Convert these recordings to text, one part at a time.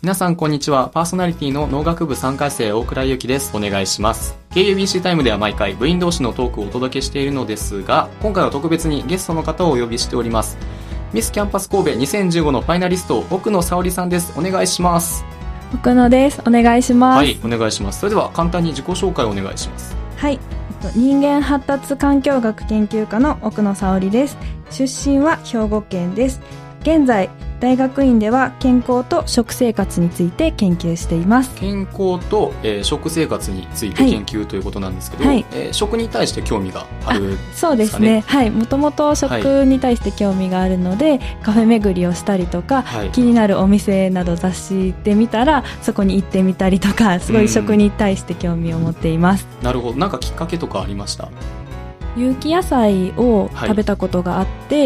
皆さんこんにちは。パーソナリティの農学部3回生大倉優希です。お願いします。 KUBC タイムでは毎回部員同士のトークをお届けしているのですが、今回は特別にゲストの方をお呼びしております。ミスキャンパス神戸2015のファイナリスト奥野沙織さんです。お願いします。 奥野です。お願いします。 はい、お願いします。それでは簡単に自己紹介をお願いします。 はい、人間発達環境学研究科の奥野沙織です。出身は兵庫県です。現在大学院では健康と食生活について研究しています。 健康と、食生活について研究ということなんですけど、 はい、 食に対して興味があるんですかね。 そうですね、はい、もともと食に対して興味があるので、カフェ巡りをしたりとか、気になるお店など雑誌で見たらそこに行ってみたりとか、すごい食に対して興味を持っています。 なるほど。なんかきっかけとかありました？ 有機野菜を食べたことがあって、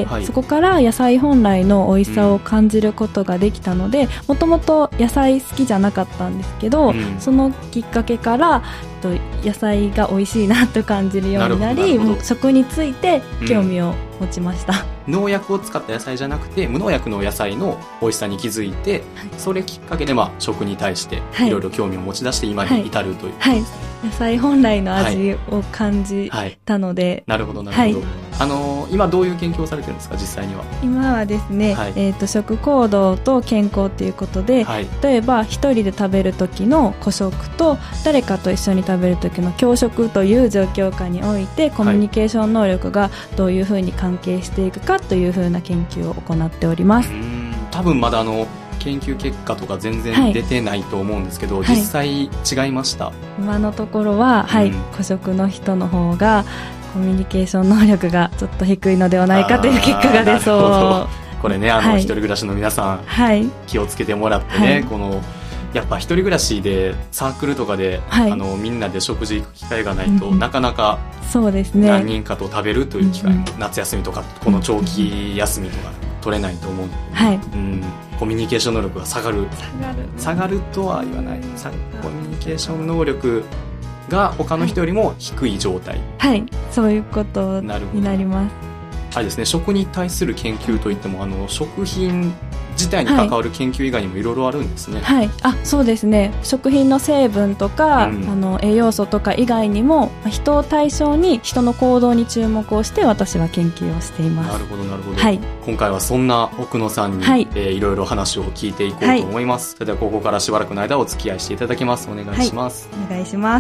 そこから野菜本来の美味しさを感じることができたので、もともと野菜好きじゃなかったんですけど、そのきっかけから野菜が美味しいなと感じるようになり、食について興味を持ちました。 農薬を使った野菜じゃなくて無農薬の野菜の美味しさに気づいて、それきっかけで食に対していろいろ興味を持ち出して今に至るという、 野菜本来の味を感じたので、 なるほどなるほど。今どういう研究をされてるんですか、実際には？ 今はですね、食行動と健康ということで、例えば一人で食べる時の個食と誰かと一緒に食べる時の共食という状況下において、コミュニケーション能力がどういうふうに関係していくかというふうな研究を行っております。 多分まだ研究結果とか全然出てないと思うんですけど、実際違いました？ 今のところは、個食の人の方がコミュニケーション能力がちょっと低いのではないかという結果が出そう。 これね、一人暮らしの皆さん、気をつけてもらってね、やっぱ一人暮らしでサークルとかで、みんなで食事行く機会がないと、なかなか何人かと食べるという機会も、夏休みとかこの長期休みとか取れないと思うので、コミュニケーション能力が下がるとは言わない。コミュニケーション能力が他の人よりも低い状態、 そういうことになります。 ですね、食に対する研究といっても食品自体に関わる研究以外にもいろいろあるんですね。 そうですね。食品の成分とか、栄養素とか以外にも、人を対象に人の行動に注目をして私は研究をしています。 なるほどなるほど、今回はそんな奥野さんに、いろいろ話を聞いていこうと思います。それではここからしばらくの間お付き合いしていただきます。お願いします。 お願いします。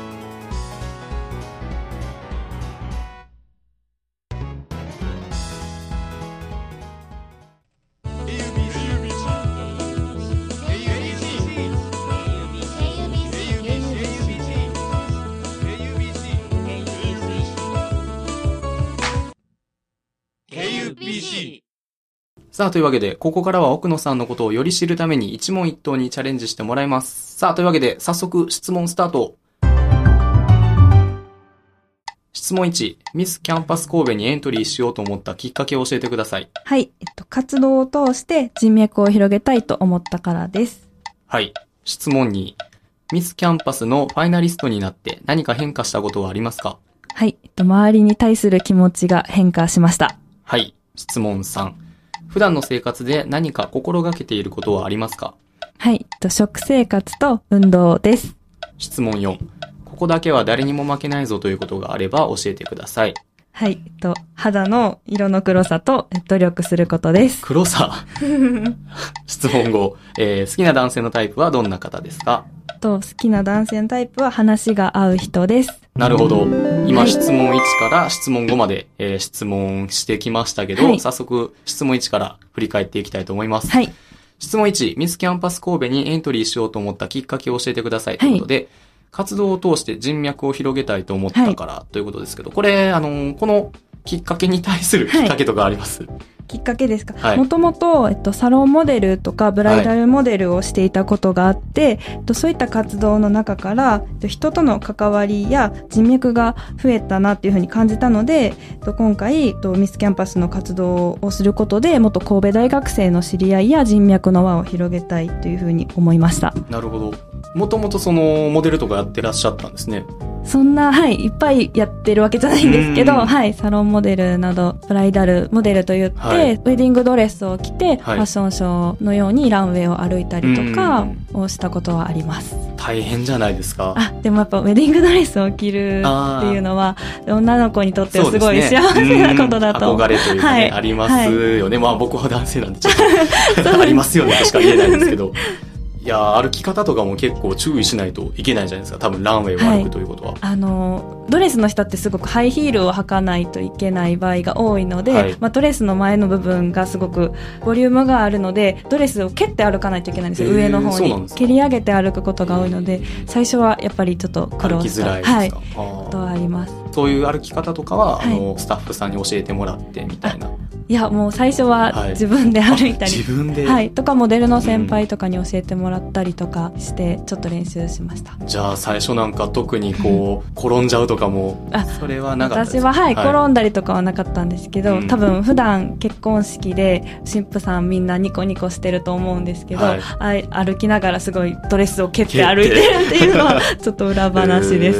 さあ、というわけで、ここからは奥野さんのことをより知るために一問一答にチャレンジしてもらいます。さあ、というわけで、早速質問スタート。質問1、ミスキャンパス神戸にエントリーしようと思ったきっかけを教えてください。 活動を通して人脈を広げたいと思ったからです。 質問2、ミスキャンパスのファイナリストになって何か変化したことはありますか？ 周りに対する気持ちが変化しました。 質問3、普段の生活で何か心がけていることはありますか？ 食生活と運動です。 質問4、ここだけは誰にも負けないぞということがあれば教えてください。 肌の色の黒さと努力することです。 黒さ質問5、好きな男性のタイプはどんな方ですか？ 好きな男性のタイプは話が合う人です。 なるほど。今、質問1から質問5まで、質問してきましたけど、早速質問1から振り返っていきたいと思います。質問1、ミスキャンパス神戸にエントリーしようと思ったきっかけを教えてくださいということで、活動を通して人脈を広げたいと思ったからということですけど、これ、このきっかけに対するきっかけとかあります？ きっかけですか？もともと、サロンモデルとかブライダルモデルをしていたことがあって、そういった活動の中から、人との関わりや人脈が増えたなっていうふうに感じたので、今回、ミスキャンパスの活動をすることで、もっと神戸大学生の知り合いや人脈の輪を広げたいというふうに思いました。 なるほど。もともとそのモデルとかやってらっしゃったんですね。 そんな、はい、いっぱいやってるわけじゃないんですけど、はい、サロンモデルなど、ブライダルモデルと言って、はい、ウェディングドレスを着て、はい、ファッションショーのようにランウェイを歩いたりとかをしたことはあります。 大変じゃないですか。 でもやっぱウェディングドレスを着るっていうのは、女の子にとってはすごい幸せなことだと。 憧れというかね、はい、ありますよね。まあ僕は男性なんでちょっとありますよねとしか言えないんですけど。いや歩き方とかも結構注意しないといけないじゃないですか。多分ランウェイを歩くということは、はい、 ドレスの下ってすごくハイヒールを履かないといけない場合が多いので、はい、ドレスの前の部分がすごくボリュームがあるのでドレスを蹴って歩かないといけないんですよ。上の方に蹴り上げて歩くことが多いので最初はやっぱりちょっと苦労した歩きづらいですか、 はい、とはあります。 そういう歩き方とかは、はい、スタッフさんに教えてもらってみたいな。 いやもう最初は自分で歩いたり、 自分で、 はい、とかモデルの先輩とかに教えてもらったりとかしてちょっと練習しました。 じゃあ最初なんか特にこう転んじゃうとかもそれはなかったですか？ 私は、はい、転んだりとかはなかったんですけど、多分普段結婚式で新婦さんみんなニコニコしてると思うんですけど、はい、歩きながらすごいドレスを蹴って歩いてるっていうのはちょっと裏話です。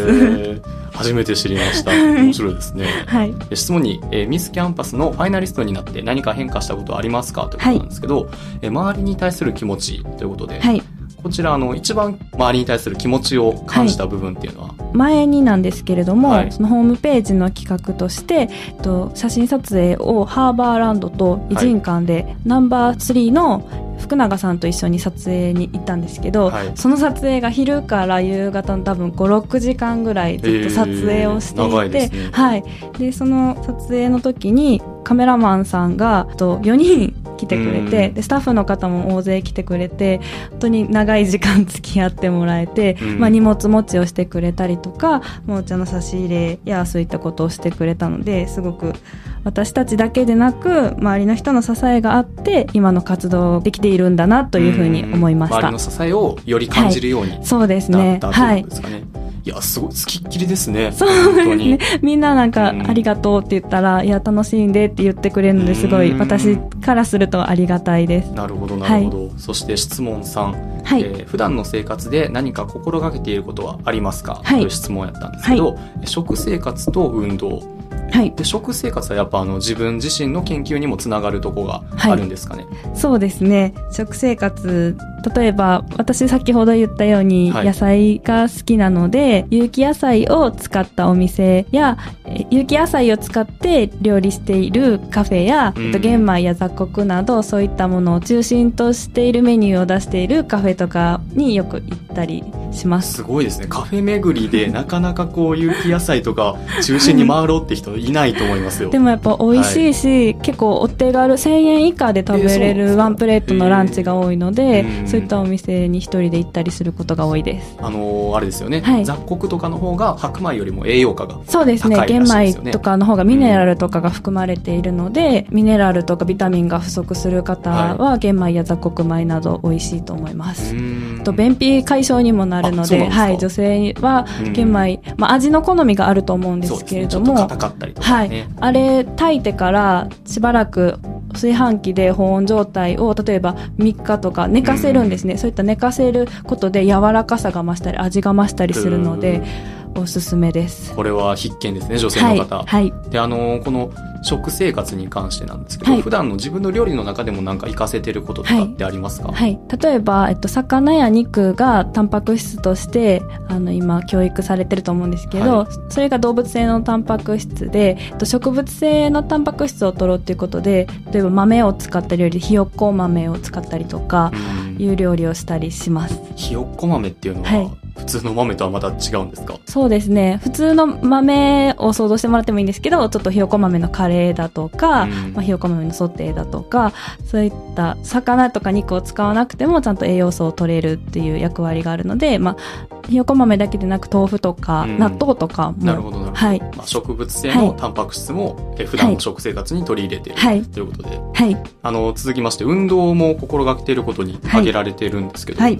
初めて知りました。面白いですね。 はい、 質問に、ミスキャンパスのファイナリストになって何か変化したことはありますかということなんですけど、周りに対する気持ちということで、はい、こちら一番周りに対する気持ちを感じた部分っていうのは、はい、 前になんですけれども、はい、そのホームページの企画として、写真撮影をハーバーランドと異人館で、ナンバー3の福永さんと一緒に撮影に行ったんですけど、はい、その撮影が昼から夕方の多分 5,6 時間ぐらいずっと撮影をしていて、 長いですね。 はい、でその撮影の時にカメラマンさんが4人来てくれて、でスタッフの方も大勢来てくれて本当に長い時間付き合ってもらえて、荷物持ちをしてくれたりとかお茶の差し入れやそういったことをしてくれたので、すごく私たちだけでなく周りの人の支えがあって今の活動できているんだなというふうに思いました。 周りの支えをより感じるように、はい、 そうですね。 なったということですかね。はい、いやすごい付きっきりですね。 そうですね。みんななんか、ありがとうって言ったらいや楽しいんでって言ってくれるので、すごい私からするとありがたいです。 なるほどなるほど、はい、そして質問3、はい、普段の生活で何か心がけていることはありますか、はい、という質問やったんですけど、はい、食生活と運動、はい、で食生活はやっぱ自分自身の研究にもつながるとこがあるんですかね。 はい、そうですね。食生活、例えば私先ほど言ったように野菜が好きなので、有機野菜を使ったお店や有機野菜を使って料理しているカフェや、玄米や雑穀などそういったものを中心としているメニューを出しているカフェとかによく行ったりします。 すごいですね。カフェ巡りでなかなかこう有機野菜とか中心に回ろうって人いないと思いますよ。 でもやっぱ美味しいし、はい、結構お手軽1000円以下で食べれるワンプレートのランチが多いので、そういったお店に一人で行ったりすることが多いです。 あれですよね、はい、雑穀とかの方が白米よりも栄養価が高いらしいですよね。 そうですね。玄米とかの方がミネラルとかが含まれているので、ミネラルとかビタミンが不足する方は玄米や雑穀米など美味しいと思います。と便秘解消にもなるので、はい、女性は玄米、味の好みがあると思うんですけれども、 ちょっと硬かったりとかね、 はい、あれ炊いてからしばらく炊飯器で保温状態を例えば3日とか寝かせるんですね。そういった寝かせることで柔らかさが増したり味が増したりするのでおすすめです。 これは必見ですね、女性の方。 はいはい、 でこの食生活に関してなんですけど、はい、普段の自分の料理の中でもなんか活かせてることとかってありますか？ はいはい、例えば、魚や肉がタンパク質として今教育されてると思うんですけど、はい、それが動物性のタンパク質で、植物性のタンパク質を取ろうということで、例えば豆を使った料理でひよっこ豆を使ったりとかいう料理をしたりします。 ひよっこ豆っていうのは、はい、普通の豆とはまた違うんですか？ そうですね。普通の豆を想像してもらってもいいんですけど、ちょっとひよこ豆のカレーだとか、ひよこ豆のソテーだとか、そういった魚とか肉を使わなくてもちゃんと栄養素を取れるっていう役割があるので、ひよこ豆だけでなく豆腐とか納豆とかも、 なるほどなるほど、はい、植物性のタンパク質も、普段の食生活に取り入れている、はい、ということで、はい、続きまして運動も心がけていることに挙げられているんですけど、はい、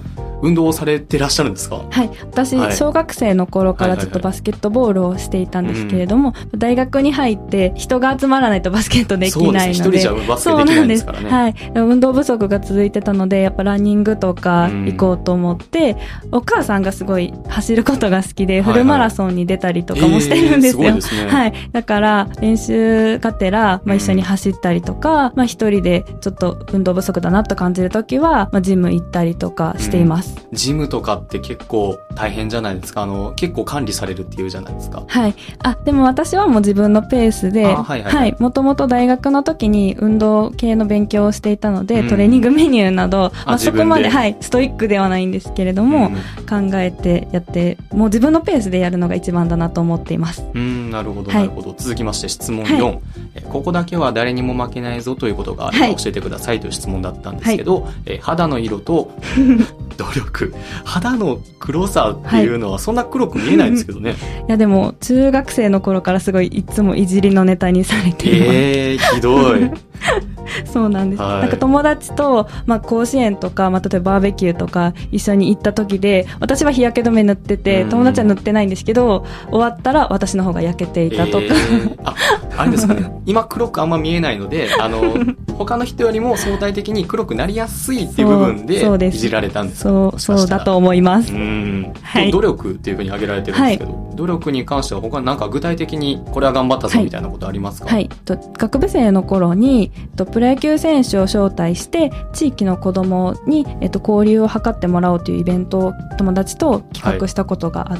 運動をされてらっしゃるんですか？ はい。私、小学生の頃からちょっとバスケットボールをしていたんですけれども、大学に入って人が集まらないとバスケットできないので。 そうです。一人じゃバスケできないんですからね。 はい。運動不足が続いてたので、やっぱランニングとか行こうと思って、お母さんがすごい走ることが好きで、フルマラソンに出たりとかもしてるんですよ。 すごいですね。 はい。だから、練習がてら、一緒に走ったりとか、一人でちょっと運動不足だなと感じるときは、ジム行ったりとかしています。 ジムとかって結構大変じゃないですか？結構管理されるっていうじゃないですか。 はい。でも私はもう自分のペースで、はい。もともと大学の時に運動系の勉強をしていたので、トレーニングメニューなど、そこまで、はい、ストイックではないんですけれども、考えてやって、もう自分のペースでやるのが一番だなと思っています。 なるほど、なるほど。続きまして質問4。ここだけは誰にも負けないぞということがあれば教えてくださいという質問だったんですけど、肌の色と努力、肌の黒さっていうのはそんな黒く見えないんですけどね。 いやでも中学生の頃からすごいいつもいじりのネタにされています。 ひどい。 そうなんです。なんか友達と、甲子園とか、例えばバーベキューとか一緒に行った時で、私は日焼け止め塗ってて、友達は塗ってないんですけど、終わったら私の方が焼けていたとか。 あれですかね。今黒くあんま見えないので、他の人よりも相対的に黒くなりやすいっていう部分でいじられたんですか？ そうだと思います。 はい。努力っていうふうに挙げられてるんですけど、努力に関しては他になんか具体的にこれは頑張ったぞみたいなことありますか？ はい。学部生の頃に、プロ野球選手を招待して地域の子供に、交流を図ってもらおうというイベントを友達と企画したことがあって、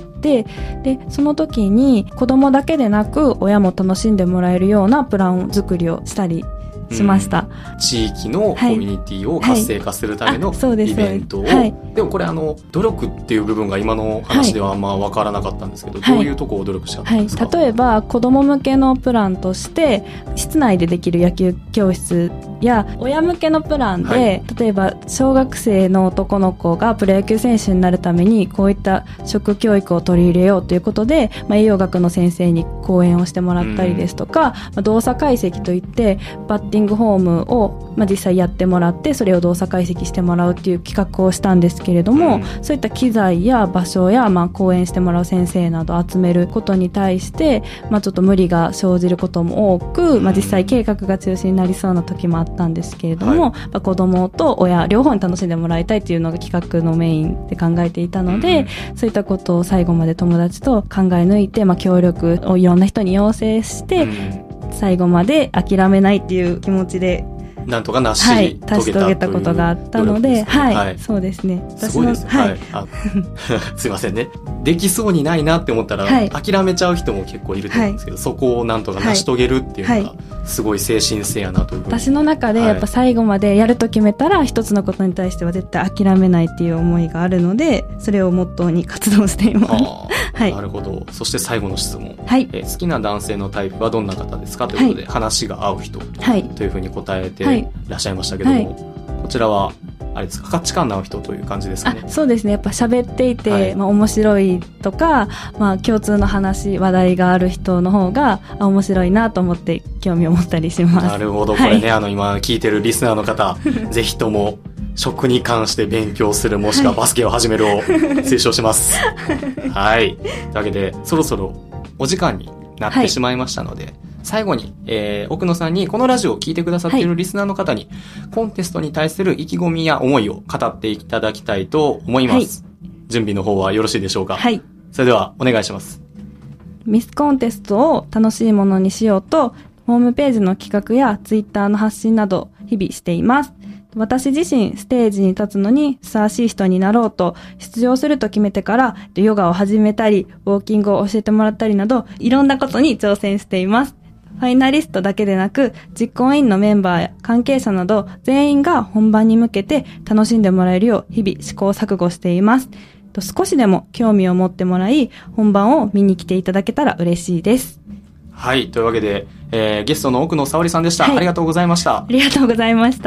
でその時に子供だけでなく親も楽しんでもらえるようなプラン作りをしたりしました。 地域のコミュニティを活性化するためのイベントを、でもこれ努力っていう部分が今の話ではあんま分からなかったんですけど、どういうところを努力したんですか？ 例えば子供向けのプランとして室内でできる野球教室や親向けのプランで、例えば小学生の男の子がプロ野球選手になるためにこういった食教育を取り入れようということで、栄養学の先生に講演をしてもらったりですとか、動作解析といってバッティングフォームを、実際やってもらってそれを動作解析してもらうっていう企画をしたんですけれども、そういった機材や場所や、講演してもらう先生など集めることに対して、ちょっと無理が生じることも多く、実際計画が中止になりそうな時もあったんですけれども、子供と親両方に楽しんでもらいたいっていうのが企画のメインで考えていたので、そういったことを最後まで友達と考え抜いて、協力をいろんな人に要請して、最後まで諦めないっていう気持ちでなんとか成し遂げたことがあったので、そうですね。 すごいですね。すいませんね。できそうにないなって思ったら、諦めちゃう人も結構いると思うんですけど、そこをなんとか成し遂げるっていうのが、すごい精神性やなというふうに。 私の中でやっぱ最後までやると決めたら、一つのことに対しては絶対諦めないっていう思いがあるので、それをモットーに活動しています。 なるほど。そして最後の質問。好きな男性のタイプはどんな方ですかということで、話が合う人というふうに答えていらっしゃいましたけども、こちらはあれですか、価値観の合う人という感じですかね？ そうですね。やっぱ喋っていて、面白いとか、共通の話題がある人の方が面白いなと思って興味を持ったりします。 なるほど。これね、今聞いてるリスナーの方ぜひとも食に関して勉強する、もしくはバスケを始めるを推奨します。はい。というわけで、そろそろお時間になってしまいましたので、最後に、奥野さんにこのラジオを聞いてくださっているリスナーの方に、コンテストに対する意気込みや思いを語っていただきたいと思います。準備の方はよろしいでしょうか？それではお願いします。 ミスコンテストを楽しいものにしようと、ホームページの企画やツイッターの発信など日々しています。私自身ステージに立つのにふさわしい人になろうと出場すると決めてからヨガを始めたりウォーキングを教えてもらったりなどいろんなことに挑戦しています。ファイナリストだけでなく実行委員のメンバーや関係者など全員が本番に向けて楽しんでもらえるよう日々試行錯誤しています。少しでも興味を持ってもらい本番を見に来ていただけたら嬉しいです。 はい、というわけで、ゲストの奥野沙織さんでした。ありがとうございました。 ありがとうございました。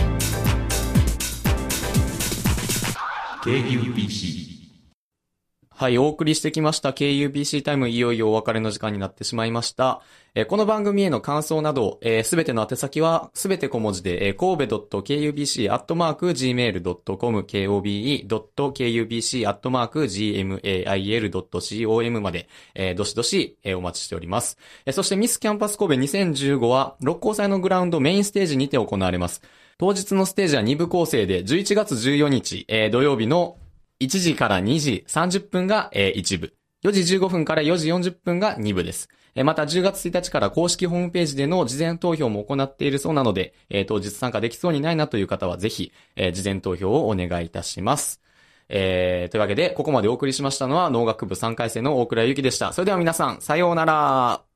KUPC はい、お送りしてきました KUBC タイム、いよいよお別れの時間になってしまいました。この番組への感想など、すべての宛先は、すべて小文字で、kobe.kubc@gmail.com、kobe.kubc@gmail.com まで、どしどし、お待ちしております。そしてミスキャンパス神戸2015は、六甲祭のグラウンドメインステージにて行われます。当日のステージは2部構成で、11月14日、土曜日の1時から2時30分が1部。4時15分から4時40分が2部です。また10月1日から公式ホームページでの事前投票も行っているそうなので、当日参加できそうにないなという方はぜひ、事前投票をお願いいたします。というわけで、ここまでお送りしましたのは農学部3回生の大倉ゆきでした。それでは皆さん、さようなら。